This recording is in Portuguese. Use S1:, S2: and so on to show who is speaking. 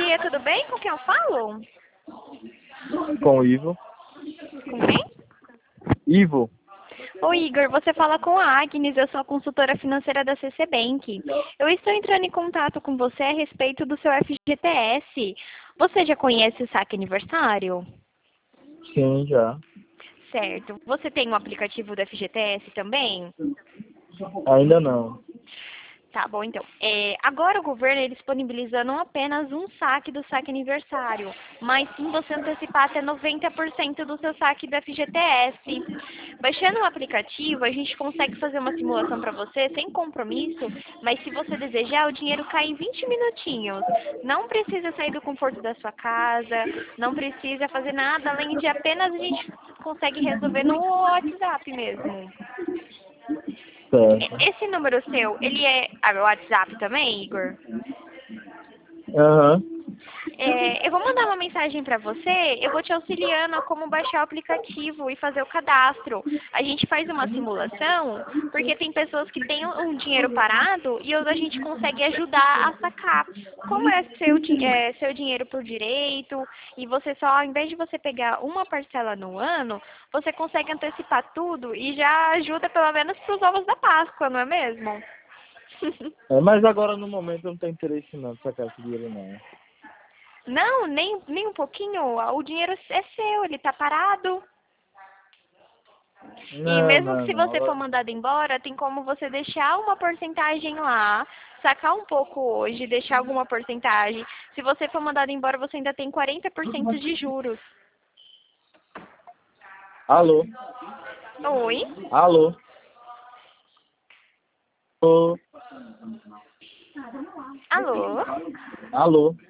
S1: dia, tudo bem? Com quem eu falo?
S2: Com o Ivo.
S1: Com quem?
S2: Ivo.
S1: Oi, Igor, você fala com a Agnes, eu sou a consultora financeira da CC Bank. Eu estou entrando em contato com você a respeito do seu FGTS. Você já conhece o saque aniversário?
S2: Sim, já.
S1: Certo. Você tem o aplicativo do FGTS também?
S2: Ainda não.
S1: Tá bom, então. Agora o governo ele disponibiliza não apenas um saque do saque aniversário, mas sim você antecipar até 90% do seu saque do FGTS. Baixando o aplicativo, a gente consegue fazer uma simulação para você sem compromisso, mas se você desejar, o dinheiro cai em 20 minutinhos. Não precisa sair do conforto da sua casa, não precisa fazer nada, além de apenas a gente consegue resolver no WhatsApp mesmo.
S2: Certo.
S1: Esse número seu, ele é o WhatsApp também, Igor?
S2: Aham.
S1: Eu vou mandar uma mensagem para você, eu vou te auxiliando a como baixar o aplicativo e fazer o cadastro. A gente faz uma simulação, porque tem pessoas que têm um dinheiro parado e a gente consegue ajudar a sacar. Como é seu dinheiro por direito e você só, ao invés de você pegar uma parcela no ano, você consegue antecipar tudo e já ajuda pelo menos para os ovos da Páscoa, não é mesmo?
S2: Mas agora no momento eu não tenho interesse não de sacar esse dinheiro não.
S1: Não, nem um pouquinho. O dinheiro é seu, ele tá parado. E
S2: Não,
S1: mesmo que
S2: não,
S1: se
S2: não.
S1: você for
S2: Agora...
S1: mandado embora, tem como você deixar uma porcentagem lá, sacar um pouco hoje, deixar alguma porcentagem. Se você for mandado embora, você ainda tem 40% de juros.
S2: Alô?
S1: Oi?
S2: Alô? Alô?
S1: Alô?
S2: Alô?